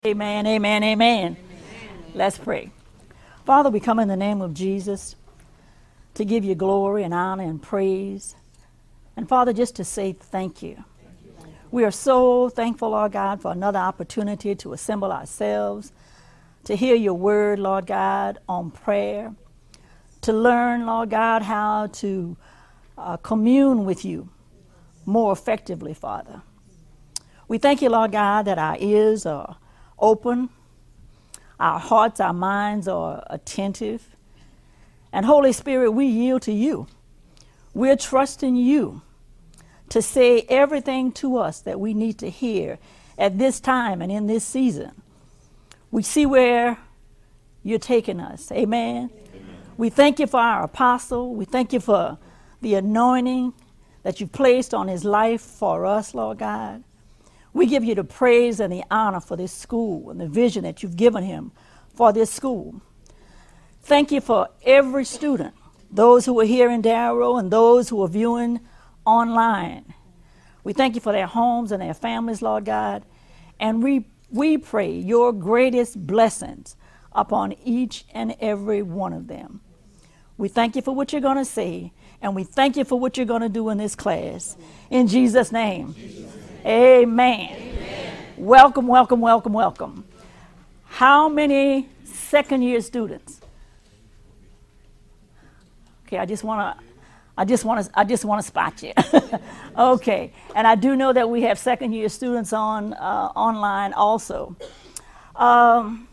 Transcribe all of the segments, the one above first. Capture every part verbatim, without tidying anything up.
Amen, amen, amen, amen. Let's pray. Father, we come in the name of Jesus to give you glory and honor and praise. And Father, just to say thank you. We are so thankful, Lord God, for another opportunity to assemble ourselves, to hear your word, Lord God, on prayer, to learn, Lord God, how to uh, commune with you more effectively, Father. We thank you, Lord God, that our ears are open, our hearts, our minds are attentive. And Holy Spirit, we yield to you. We're trusting you to say everything to us that we need to hear at this time and in this season. We see where you're taking us. Amen. Amen. We thank you for our apostle. We thank you for the anointing that you placed on his life for us, Lord God. We give you the praise and the honor for this school and the vision that you've given him for this school. Thank you for every student, those who are here in Darrow and those who are viewing online. We thank you for their homes and their families, Lord God. And we, we pray your greatest blessings upon each and every one of them. We thank you for what you're going to say, and we thank you for what you're going to do in this class. In Jesus' name. Jesus' name. Amen. Amen. Welcome, welcome, welcome, welcome. How many second year students? Okay, I just want to I just want to I just want to spot you. Okay. And I do know that we have second year students on uh, online also. Um,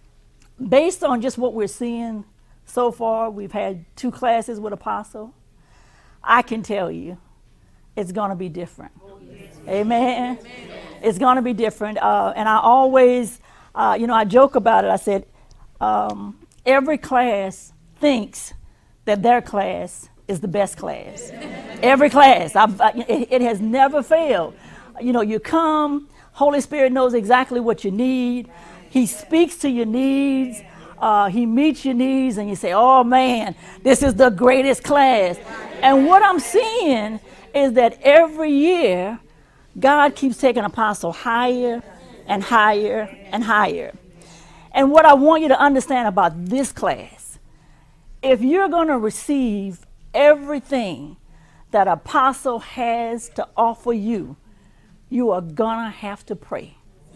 based on just what we're seeing so far, we've had two classes with Apostle. I can tell you it's going to be different. Amen. Amen. It's going to be different. Uh, and I always, uh, you know, I joke about it. I said, um, every class thinks that their class is the best class. Every class. I've, I, it, it has never failed. You know, you come, Holy Spirit knows exactly what you need. He speaks to your needs. Uh, he meets your needs, and you say, oh, man, this is the greatest class. And what I'm seeing is that every year, God keeps taking Apostle higher and higher and higher. And what I want you to understand about this class, if you're going to receive everything that Apostle has to offer you, you are going to have to pray.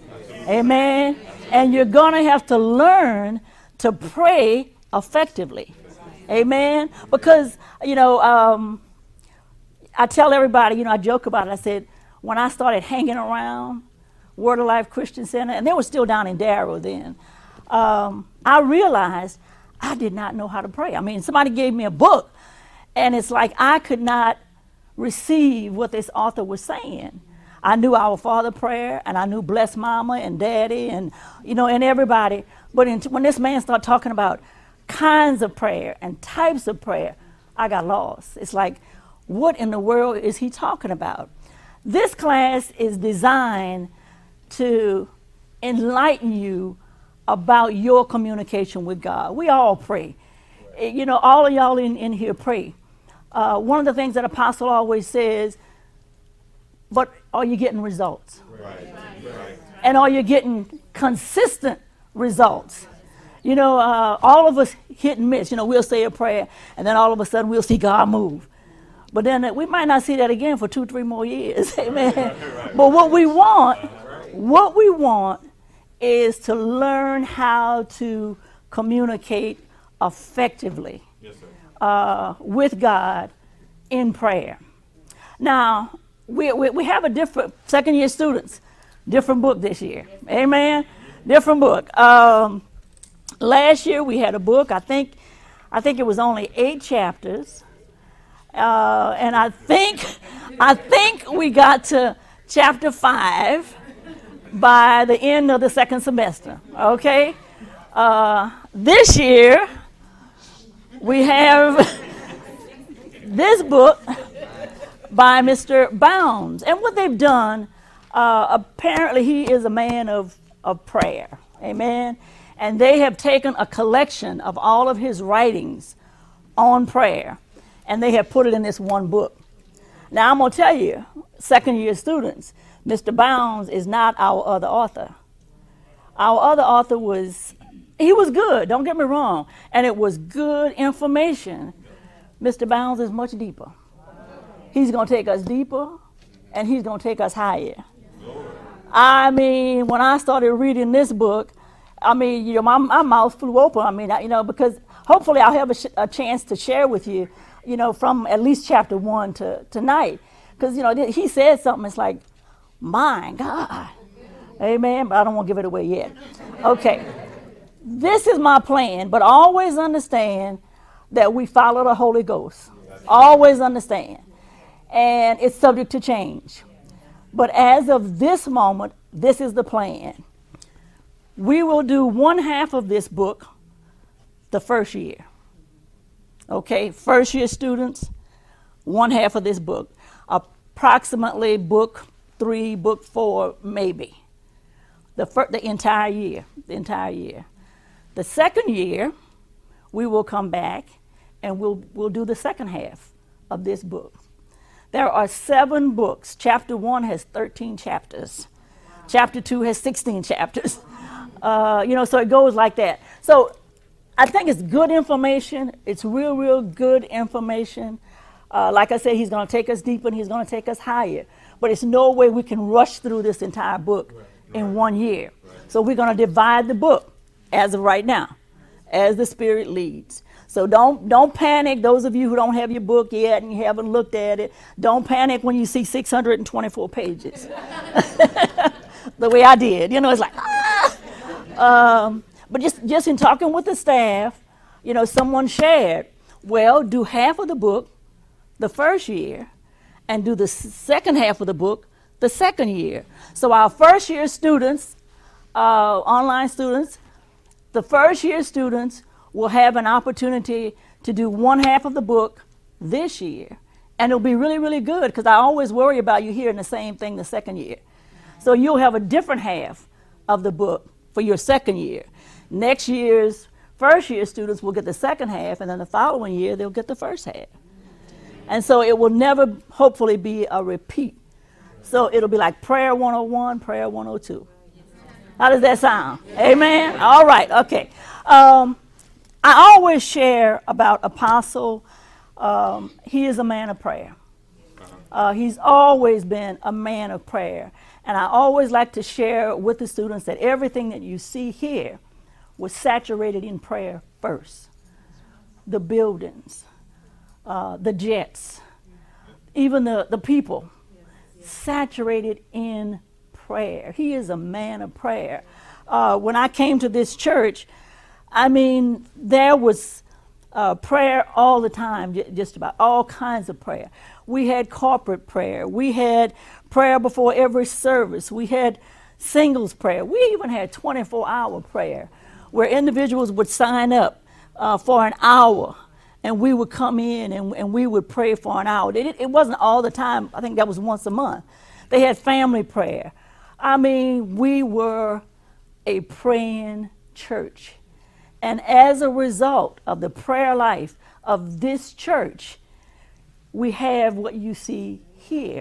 Amen. And you're going to have to learn to pray effectively. Amen. Because, you know, um, I tell everybody, you know, I joke about it. I said, when I started hanging around Word of Life Christian Center, and they were still down in Darrow then, um, I realized I did not know how to pray. I mean, somebody gave me a book, and it's like I could not receive what this author was saying. I knew Our Father prayer, and I knew Bless Mama and Daddy, and, you know, and everybody. But in, when this man started talking about kinds of prayer and types of prayer, I got lost. It's like, what in the world is he talking about? This class is designed to enlighten you about your communication with God. We all pray. Right. You know, all of y'all in, in here pray. Uh, one of the things that Apostle always says, but are you getting results? Right. Right. And are you getting consistent results? You know, uh, all of us hit and miss. You know, we'll say a prayer, and then all of a sudden we'll see God move. But then we might not see that again for two, three more years. Amen. Right, right. But what we want, what we want is to learn how to communicate effectively yes, uh, with God in prayer. Now, we, we, we have a different, second year students, different book this year. Amen. Different book. Um, last year we had a book, I think, I think it was only eight chapters. Uh, and I think, I think we got to chapter five by the end of the second semester. Okay, uh, this year we have this book by Mister Bounds, and what they've done. Uh, apparently, he is a man of of prayer. Amen. And they have taken a collection of all of his writings on prayer, and they have put it in this one book. Now, I'm going to tell you, second year students, Mister Bounds is not our other author. Our other author was, he was good, don't get me wrong, and it was good information. Mister Bounds is much deeper. He's going to take us deeper, and he's going to take us higher. I mean, when I started reading this book, I mean, you know, my, my mouth flew open. I mean, I, you know, because hopefully I'll have a, sh- a chance to share with you, you know, from at least chapter one to tonight. Because, you know, th- he said something, it's like, my God. Amen. But I don't want to give it away yet. Okay. This is my plan, but always understand that we follow the Holy Ghost. Always understand. And it's subject to change. But as of this moment, this is the plan. We will do one half of this book the first year. Okay, first year students, one half of this book. Approximately book three, book four, maybe. The fir- the entire year, the entire year. The second year, we will come back and we'll we'll do the second half of this book. There are seven books. Chapter one has thirteen chapters. Chapter two has sixteen chapters. Uh, you know, so it goes like that. So I think it's good information. It's real, real good information. Uh, like I said, he's going to take us deeper and he's going to take us higher. But it's no way we can rush through this entire book right. in one year. Right. So we're going to divide the book as of right now, as the Spirit leads. So don't don't panic, those of you who don't have your book yet and you haven't looked at it. Don't panic when you see six hundred twenty-four pages. The way I did. You know, it's like, ah! Um, but just, just in talking with the staff, you know, someone shared, well, do half of the book the first year and do the s- second half of the book the second year. So our first year students, uh, online students, the first year students will have an opportunity to do one half of the book this year. And it'll be really, really good because I always worry about you hearing the same thing the second year. So you'll have a different half of the book for your second year. Next year's first year students will get the second half, and then the following year they'll get the first half. And so it will never, hopefully, be a repeat. So it'll be like prayer one oh one, prayer one oh two. How does that sound? Amen? All right, okay. Um, I always share about Apostle. Um, he is a man of prayer. Uh, he's always been a man of prayer. And I always like to share with the students that everything that you see here was saturated in prayer first. The buildings, uh, the jets, even the, the people, saturated in prayer. He is a man of prayer. Uh, when I came to this church, I mean, there was uh, prayer all the time, j- just about all kinds of prayer. We had corporate prayer. We had prayer before every service. We had singles prayer. We even had twenty-four hour prayer where individuals would sign up uh, for an hour and we would come in and, and we would pray for an hour. It, it wasn't all the time. I think that was once a month. They had family prayer. I mean, we were a praying church. And as a result of the prayer life of this church, we have what you see here.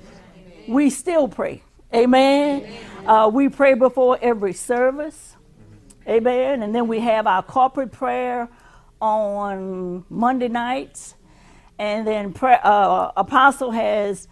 We still pray. Amen. Uh, we pray before every service. Amen. And then we have our corporate prayer on Monday nights. And then prayer, uh, Apostle has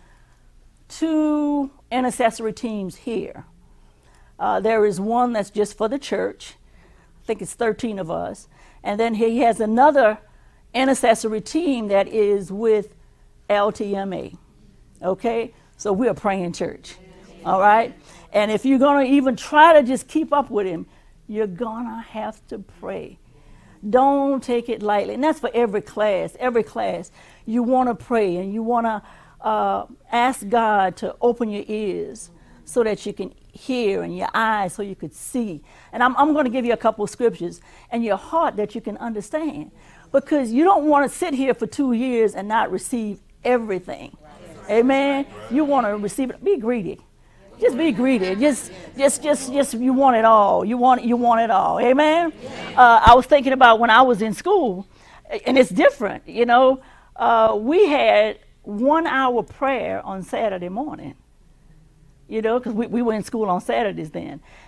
two intercessory teams here. Uh, there is one that's just for the church. I think it's thirteen of us. And then he has another intercessory team that is with L T M A. Okay? So we're a praying church. All right? And if you're going to even try to just keep up with him, you're going to have to pray. Don't take it lightly. And that's for every class. Every class. You want to pray and you want to uh, ask God to open your ears so that you can hear and your eyes so you could see. And I'm, I'm going to give you a couple of scriptures and your heart that you can understand. Because you don't want to sit here for two years and not receive everything. Amen. You want to receive it. Be greedy. Just be greedy. Just, just, just, just. You want it all. You want, you want it all. Amen. Uh, I was thinking about when I was in school, and it's different. You know, uh, we had one hour prayer on Saturday morning. You know, because we, we were in school on Saturdays then,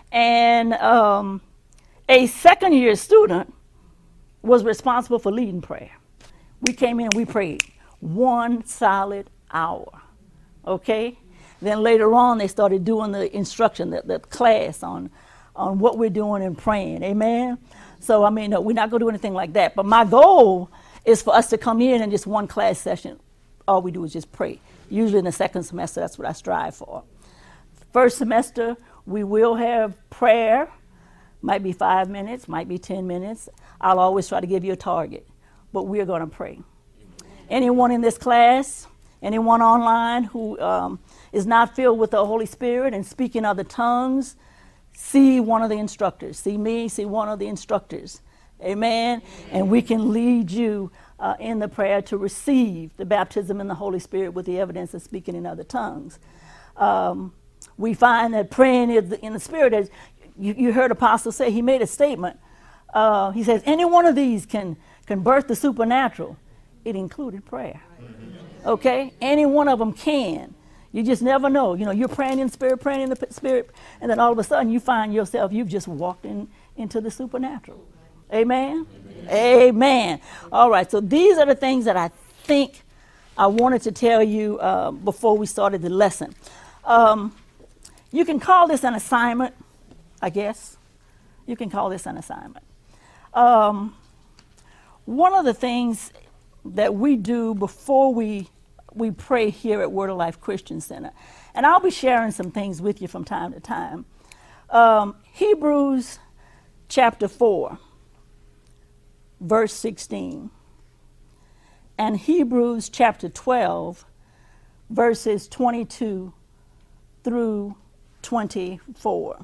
And um, a second year student was responsible for leading prayer. We came in and we prayed one solid hour. Okay? Then later on, they started doing the instruction, the, the class on, on what we're doing and praying. Amen? So, I mean, no, we're not going to do anything like that. But my goal is for us to come in and just one class session, all we do is just pray. Usually in the second semester, that's what I strive for. First semester, we will have prayer. Might be five minutes, might be ten minutes. I'll always try to give you a target. But we're going to pray. Anyone in this class, anyone online who um, is not filled with the Holy Spirit and speaking other tongues, see one of the instructors. See me, see one of the instructors. Amen? And we can lead you uh, in the prayer to receive the baptism in the Holy Spirit with the evidence of speaking in other tongues. Um, we find that praying in the Spirit, as you, you heard Apostle say, he made a statement. Uh, he says, any one of these can, can birth the supernatural. It included prayer. Okay? Any one of them can. You just never know. You know, you're praying in the Spirit, praying in the Spirit, and then all of a sudden you find yourself, you've just walked in, into the supernatural. Amen? Amen? Amen. All right, so these are the things that I think I wanted to tell you uh, before we started the lesson. Um, you can call this an assignment, I guess. You can call this an assignment. Um, one of the things that we do before we we pray here at Word of Life Christian Center, and I'll be sharing some things with you from time to time. Um, Hebrews chapter four, verse sixteen, and Hebrews chapter twelve, verses twenty-two through twenty-four.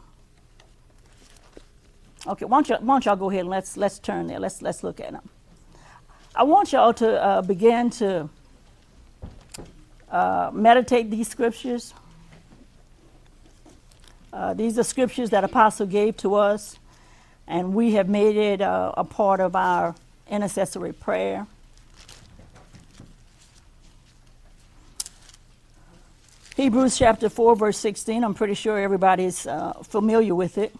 Okay, why don't, you, why don't y'all go ahead and let's let's turn there. Let's let's look at them. I want y'all to uh, begin to uh, meditate these scriptures. Uh, these are scriptures that Apostle gave to us, and we have made it uh, a part of our intercessory prayer. Hebrews chapter four, verse sixteen. I'm pretty sure everybody's uh, familiar with it.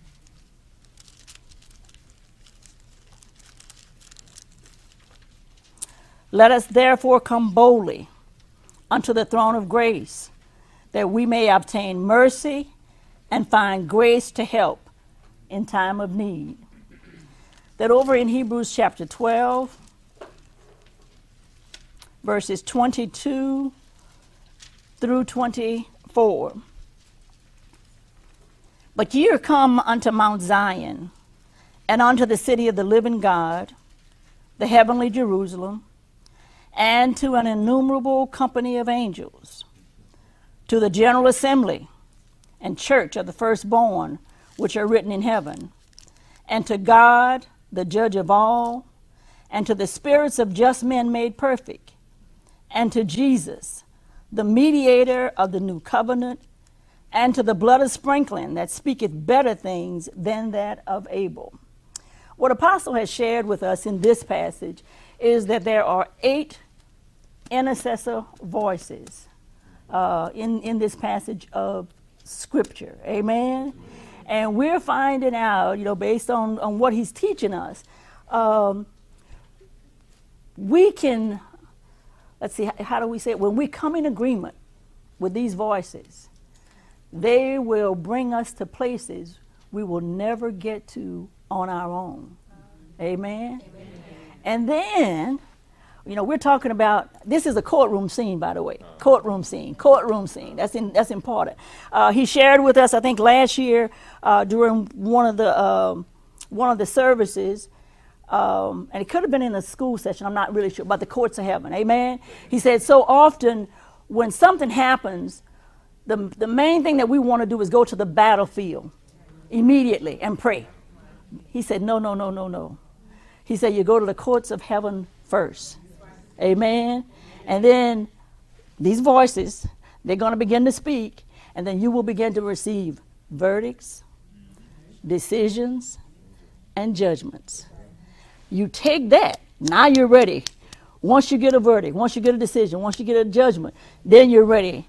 Let us therefore come boldly unto the throne of grace, that we may obtain mercy and find grace to help in time of need. That over in Hebrews chapter twelve, verses twenty-two through twenty-four. But ye are come unto Mount Zion, and unto the city of the living God, the heavenly Jerusalem, and to an innumerable company of angels, to the general assembly and church of the firstborn which are written in heaven, and to God, the judge of all, and to the spirits of just men made perfect, and to Jesus, the mediator of the new covenant, and to the blood of sprinkling that speaketh better things than that of Abel. What Apostle has shared with us in this passage is that there are eight intercessor voices uh, in, in this passage of Scripture. Amen? And we're finding out, you know, based on, on what he's teaching us, um, we can, let's see, how do we say it? When we come in agreement with these voices, they will bring us to places we will never get to on our own. Amen? Amen. And then, you know, we're talking about, this is a courtroom scene, by the way. Courtroom scene, courtroom scene. That's in, that's important. Uh, he shared with us, I think, last year uh, during one of the um, one of the services, um, and it could have been in a school session. I'm not really sure about the courts of heaven. Amen. He said, so often when something happens, the the main thing that we want to do is go to the battlefield immediately and pray. He said, no, no, no, no, no. He said, you go to the courts of heaven first. Amen. And then these voices, they're going to begin to speak, and then you will begin to receive verdicts, decisions, and judgments. You take that, now you're ready. Once you get a verdict, once you get a decision, once you get a judgment, then you're ready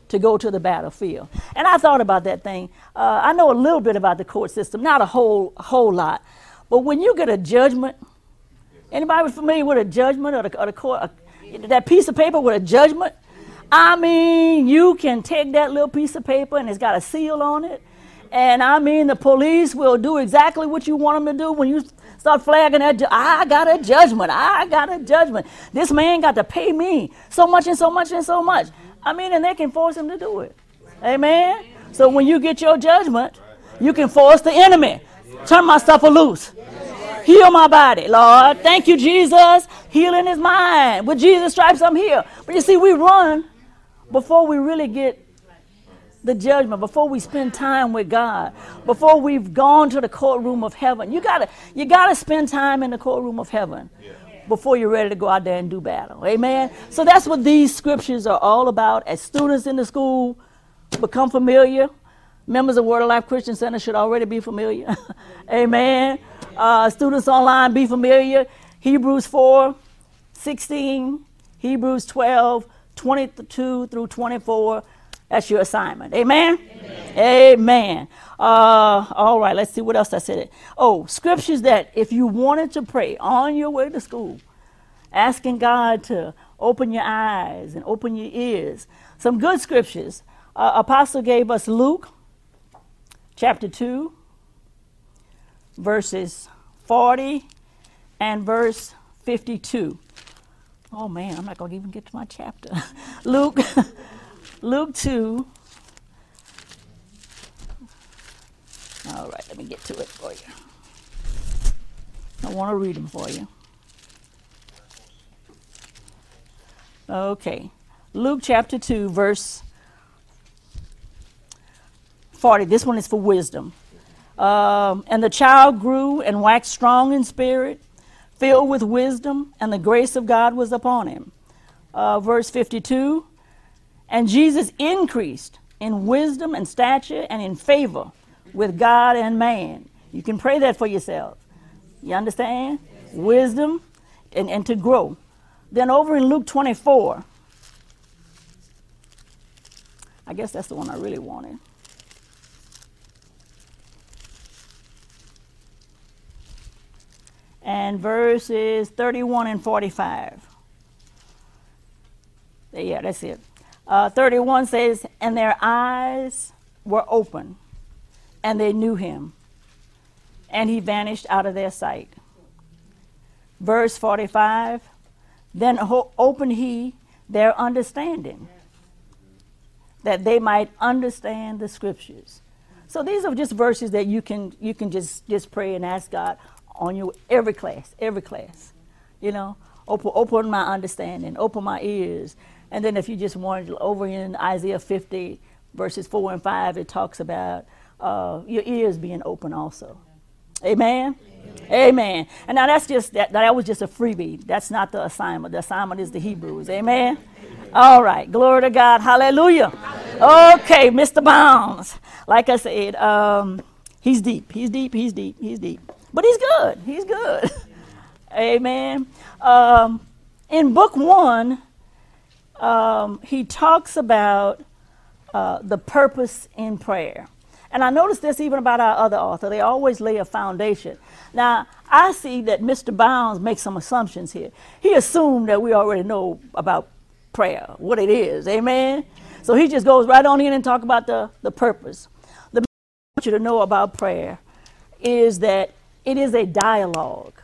to go to the battlefield. And I thought about that thing. Uh, I know a little bit about the court system, not a whole whole lot. But when you get a judgment, anybody familiar with a judgment or the, or the court, uh, that piece of paper with a judgment? I mean, you can take that little piece of paper and it's got a seal on it. And I mean, the police will do exactly what you want them to do when you start flagging that. Ju- I got a judgment. I got a judgment. This man got to pay me so much and so much and so much. I mean, and they can force him to do it. Amen. So when you get your judgment, you can force the enemy. Turn my stuff loose. Heal my body, Lord. Thank you, Jesus. Healing is mine. With Jesus' stripes, I'm healed. But you see, we run before we really get the judgment, before we spend time with God, before we've gone to the courtroom of heaven. You gotta, you gotta spend time in the courtroom of heaven before you're ready to go out there and do battle. Amen. So that's what these scriptures are all about. As students in the school become familiar, members of Word of Life Christian Center should already be familiar. Amen. Uh, students online, be familiar. Hebrews four, sixteen, Hebrews twelve, twenty-two through twenty-four. That's your assignment. Amen? Amen. Amen. Uh, all right, let's see what else I said. Oh, scriptures that if you wanted to pray on your way to school, asking God to open your eyes and open your ears. Some good scriptures. Uh, Apostle gave us Luke chapter two, verses forty and verse fifty-two. Oh, man, I'm not going to even get to my chapter. Luke Luke two. All right, let me get to it for you. I want to read them for you. Okay. Luke chapter two, verse forty. This one is for wisdom. Um, and the child grew and waxed strong in spirit, filled with wisdom, and the grace of God was upon him. Uh, verse fifty-two. And Jesus increased in wisdom and stature and in favor with God and man. You can pray that for yourself. You understand? Yes. Wisdom and, and to grow. Then over in Luke twenty-four, I guess that's the one I really wanted. And verses thirty-one and forty-five. Yeah, that's it. Uh, thirty-one says, and their eyes were open, and they knew him, and he vanished out of their sight. Verse forty-five, then ho- opened he their understanding, that they might understand the scriptures. So these are just verses that you can you can just, just pray and ask God on your every class, every class. You know, open open my understanding, open my ears. And then if you just wanted over in Isaiah fifty, verses four and five, it talks about uh, your ears being open also. Amen? Amen? Amen. And now that's just, that, that was just a freebie. That's not the assignment. The assignment is the Hebrews. Amen? All right. Glory to God. Hallelujah. Hallelujah. Okay, Mister Bounds. Like I said, um, he's deep. He's deep. He's deep. He's deep. But he's good. He's good. Amen. Um, in book one, Um, he talks about uh, the purpose in prayer. And I noticed this even about our other author. They always lay a foundation. Now, I see that Mister Bounds makes some assumptions here. He assumed that we already know about prayer, what it is. Amen? So he just goes right on in and talk about the, the purpose. The thing I want you to know about prayer is that it is a dialogue.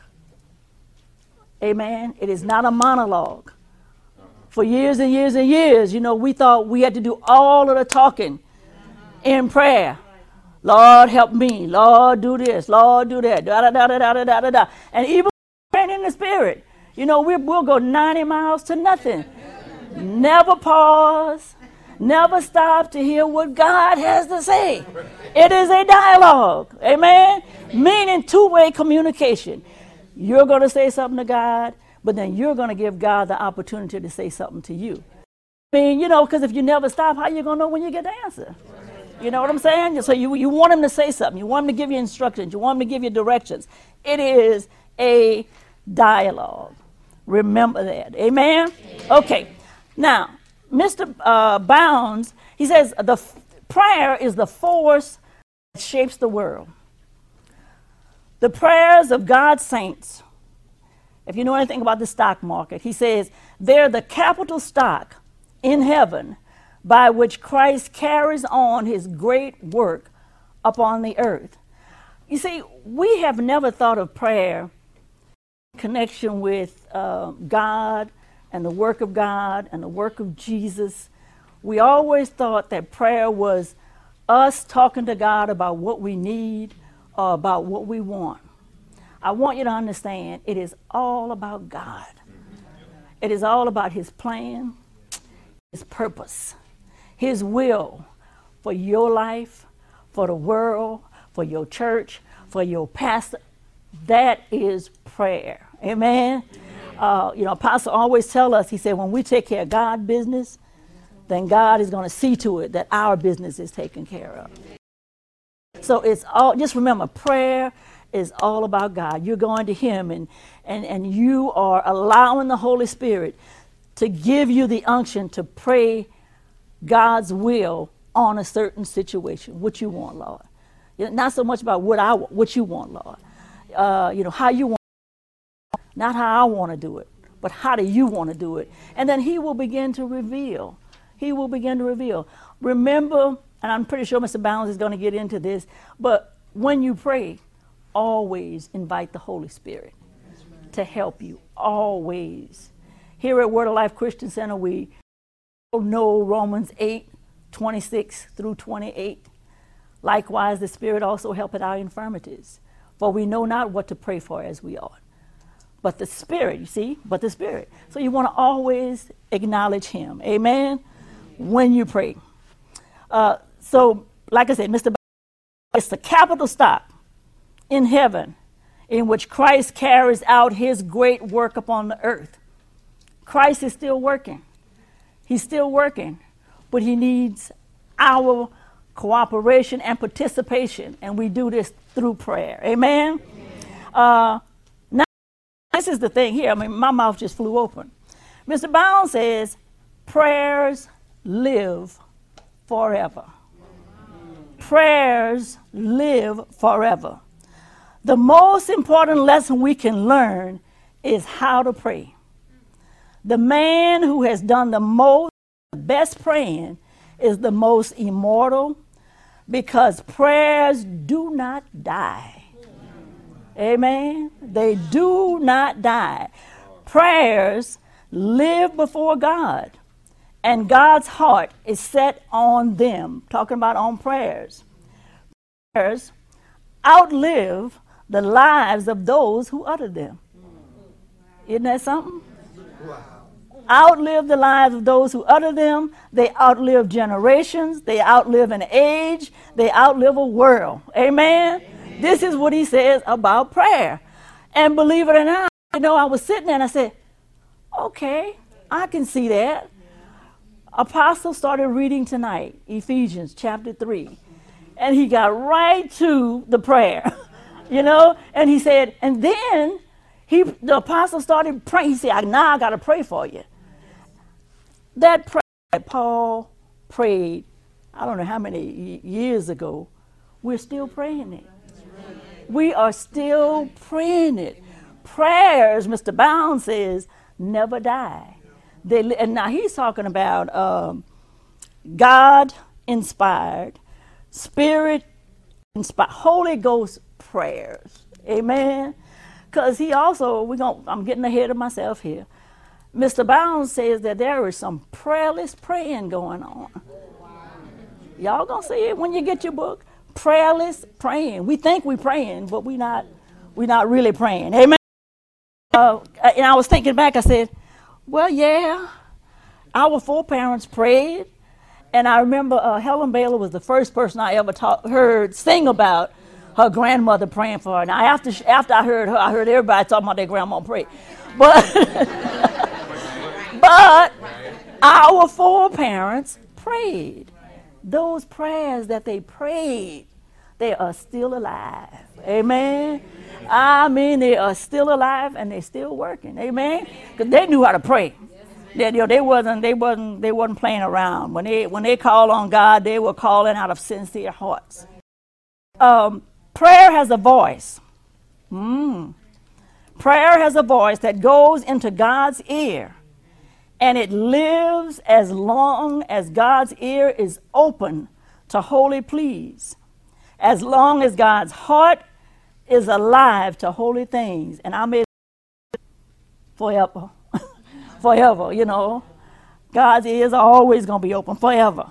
Amen? It is not a monologue. For years and years and years, you know, we thought we had to do all of the talking in prayer. Lord, help me. Lord, do this. Lord, do that. Da, da, da, da, da, da, da, da. And even praying in the spirit, you know, we, we'll go ninety miles to nothing. Never pause. Never stop to hear what God has to say. It is a dialogue. Amen? Meaning two-way communication. You're going to say something to God, but then you're going to give God the opportunity to say something to you. I mean, you know, because if you never stop, how you going to know when you get the answer? You know what I'm saying? So you, you want him to say something. You want him to give you instructions. You want him to give you directions. It is a dialogue. Remember that. Amen? Okay. Now, Mister Uh, Bounds, He says the f- prayer is the force that shapes the world. The prayers of God's saints, if you know anything about the stock market, he says they're the capital stock in heaven by which Christ carries on his great work upon the earth. You see, we have never thought of prayer in connection with uh, God and the work of God and the work of Jesus. We always thought that prayer was us talking to God about what we need or about what we want. I want you to understand it is all about God. It is all about his plan, his purpose, his will for your life, for the world, for your church, for your pastor. That is prayer. Amen. Uh, you know, Apostle always tell us, he said, when we take care of God's business, then God is going to see to it that our business is taken care of. So it's all, just remember, prayer is all about God. You're going to him and, and, and you are allowing the Holy Spirit to give you the unction to pray God's will on a certain situation, what you want, Lord. You know, not so much about what I what you want, Lord. Uh, you know, how you want, not how I want to do it, but how do you want to do it? And then he will begin to reveal. He will begin to reveal. Remember, and I'm pretty sure Mister Bounds is going to get into this, but when you pray, always invite the Holy Spirit to help you, always. Here at Word of Life Christian Center, we know Romans eight, twenty-six through twenty-eight. Likewise, the Spirit also helpeth our infirmities, for we know not what to pray for as we ought. But the Spirit, you see, but the Spirit. So you want to always acknowledge him, amen, when you pray. Uh, so, like I said, Mister B- it's the capital stock in heaven in which Christ carries out his great work upon the earth. Christ is still working. He's still working, but he needs our cooperation and participation, and we do this through prayer. Amen? Uh, now, this is the thing here. I mean, my mouth just flew open. Mister Bound says, prayers live forever. Prayers live forever. The most important lesson we can learn is how to pray. The man who has done the most, the best praying, is the most immortal, because prayers do not die. Amen. They do not die. Prayers live before God, and God's heart is set on them. Talking about on prayers. Prayers outlive the lives of those who utter them. Isn't that something? Outlive the lives of those who utter them. They outlive generations. They outlive an age. They outlive a world. Amen? Amen. This is what he says about prayer. And believe it or not, you know, I was sitting there and I said, okay, I can see that. Apostle started reading tonight, Ephesians chapter three. And he got right to the prayer, you know, and he said, and then he, the apostle started praying. He said, now I got to pray for you. That prayer that Paul prayed, I don't know how many years ago, we're still praying it. We are still praying it. Prayers, Mister Bound says, never die. They, and now he's talking about um, God-inspired, Spirit-inspired, Holy Ghost prayers. Amen? Because he also, we're gonna, I'm getting ahead of myself here. Mister Bound says that there is some prayerless praying going on. Y'all gonna see it when you get your book. Prayerless praying. We think we're praying, but we not. We're not really praying. Amen. Uh, and I was thinking back. I said, "Well, yeah, our foreparents prayed, and I remember uh, Helen Baylor was the first person I ever talk, heard sing about her grandmother praying for her. Now, after after I heard her, I heard everybody talking about their grandma pray, but." But our foreparents prayed. Those prayers that they prayed, they are still alive. Amen. I mean, they are still alive and they're still working. Amen. Because they knew how to pray. They, you know, they wasn't they wasn't they wasn't playing around. When they when they called on God, they were calling out of sincere hearts. Um, prayer has a voice. Mm. Prayer has a voice that goes into God's ear, and it lives as long as God's ear is open to holy pleas, as long as God's heart is alive to holy things. And I made forever, forever, you know. God's ears are always going to be open forever.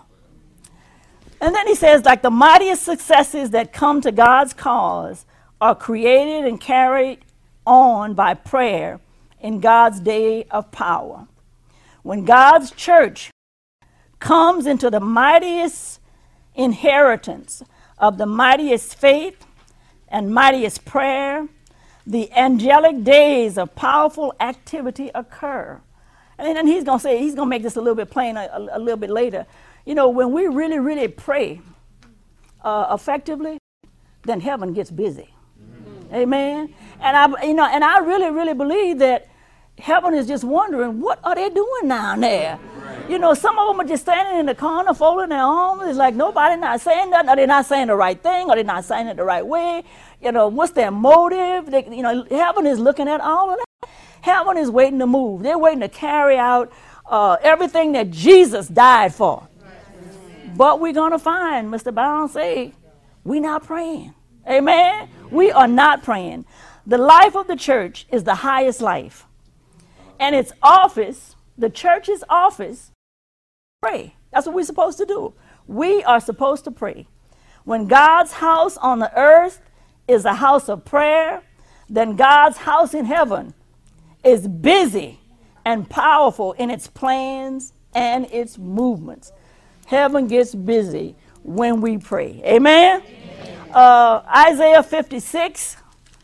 And then he says, like the mightiest successes that come to God's cause are created and carried on by prayer in God's day of power. When God's church comes into the mightiest inheritance of the mightiest faith and mightiest prayer, the angelic days of powerful activity occur. And then he's going to say, he's going to make this a little bit plain a, a, a little bit later. You know, when we really, really pray uh, effectively, then heaven gets busy. Mm-hmm. Amen. And I, you know, and I really, really believe that heaven is just wondering, what are they doing down there? Right. You know, some of them are just standing in the corner, folding their arms. It's like nobody not saying nothing. Or they're not saying the right thing, or they're not saying it the right way. You know, what's their motive? They, you know, heaven is looking at all of that. Heaven is waiting to move. They're waiting to carry out uh, everything that Jesus died for. Right. But we're going to find, Mister Brown say, we're not praying. Amen? We are not praying. The life of the church is the highest life. And its office, the church's office, pray. That's what we're supposed to do. We are supposed to pray. When God's house on the earth is a house of prayer, then God's house in heaven is busy and powerful in its plans and its movements. Heaven gets busy when we pray. Amen? Amen. Uh, Isaiah fifty-six.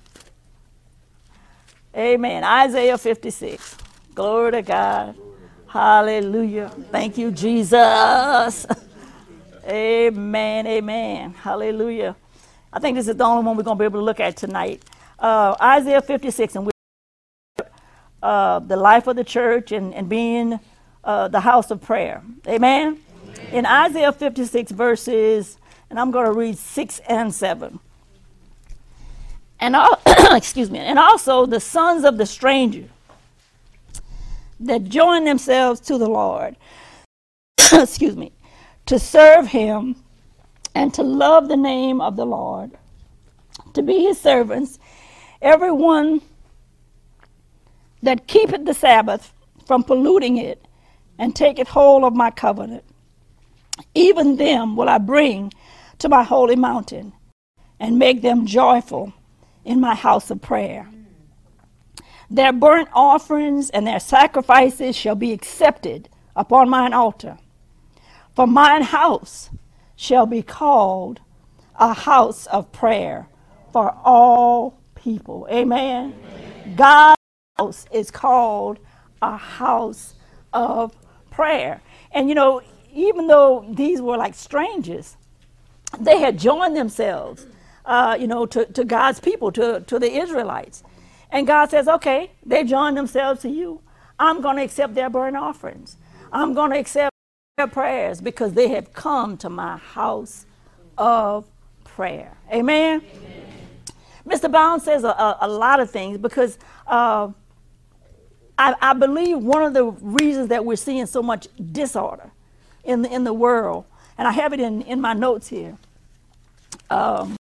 Amen. Isaiah fifty-six. Glory to God. Hallelujah. Thank you, Jesus. Amen. Amen. Hallelujah. I think this is the only one we're going to be able to look at tonight. Uh, Isaiah fifty-six, and we uh, the life of the church and, and being uh, the house of prayer. Amen. Amen. In Isaiah fifty-six verses, and I'm going to read six and seven. And all, excuse me, and also the sons of the stranger that join themselves to the Lord, excuse me, to serve him and to love the name of the Lord, to be his servants, everyone that keepeth the Sabbath from polluting it and taketh hold of my covenant. Even them will I bring to my holy mountain and make them joyful in my house of prayer. Their burnt offerings and their sacrifices shall be accepted upon mine altar. For mine house shall be called a house of prayer for all people. Amen. Amen. God's house is called a house of prayer. And you know, even though these were like strangers, they had joined themselves, uh, you know, to, to God's people, to, to the Israelites. And God says, okay, they joined themselves to you. I'm going to accept their burnt offerings. I'm going to accept their prayers because they have come to my house of prayer. Amen? Amen. Mister Bound says a, a, a lot of things because uh, I, I believe one of the reasons that we're seeing so much disorder in the, in the world, and I have it in, in my notes here. Um,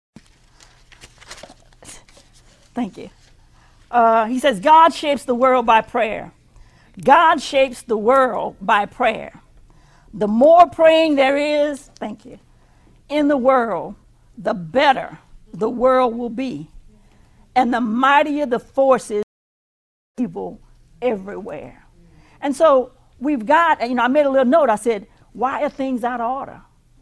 thank you. Uh, he says, God shapes the world by prayer. God shapes the world by prayer. The more praying there is, thank you, in the world, the better the world will be. And the mightier the forces of evil everywhere. And so we've got, you know, I made a little note. I said, why are things out of order?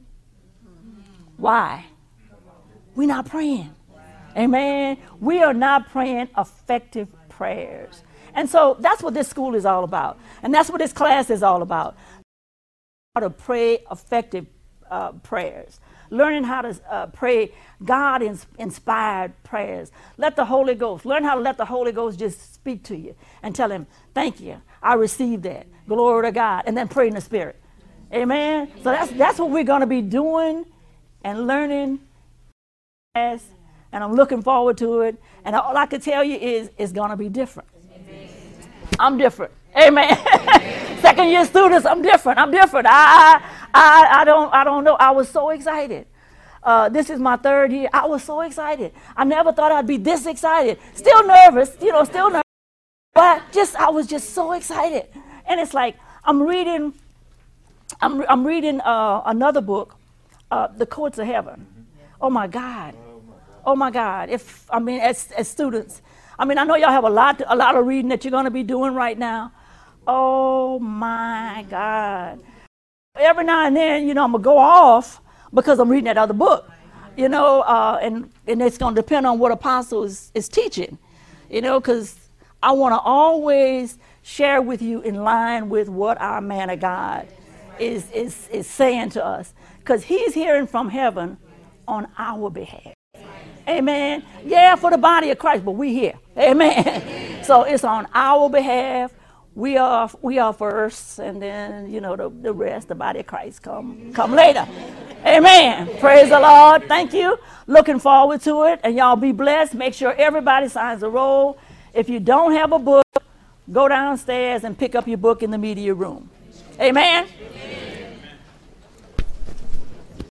Why? We're not praying. Amen. We are not praying effective prayers. And so that's what this school is all about. And that's what this class is all about. How to pray effective uh, prayers. learning how to uh, pray God-inspired prayers. Let the Holy Ghost, learn how to let the Holy Ghost just speak to you and tell him, thank you, I received that. Glory to God. And then pray in the Spirit. Amen. So that's that's what we're going to be doing and learning. As, and I'm looking forward to it. And all I can tell you is it's going to be different. Amen. I'm different. Amen. Second year students, I'm different. I'm different. I, I, I don't, I don't know. I was so excited. Uh, this is my third year. I was so excited. I never thought I'd be this excited. Still nervous, you know, still nervous. But just, I was just so excited. And it's like, I'm reading, I'm, I'm reading uh, another book, uh, The Courts of Heaven. Oh my God. Oh my God. If, I mean, as, as students, I mean, I know y'all have a lot, a lot of reading that you're going to be doing right now. Oh my God. Every now and then, you know, I'm going to go off because I'm reading that other book, you know, uh, and, and it's going to depend on what apostle is, is teaching, you know, because I want to always share with you in line with what our man of God is, is, is saying to us, because he's hearing from heaven on our behalf. Amen. Yeah, for the body of Christ, but we here. Amen. So it's on our behalf. We are we are first, and then, you know, the, the rest, the body of Christ, come come later. Amen. Praise the Lord. Thank you. Looking forward to it. And y'all be blessed. Make sure everybody signs a roll. If you don't have a book, go downstairs and pick up your book in the media room. Amen. Amen.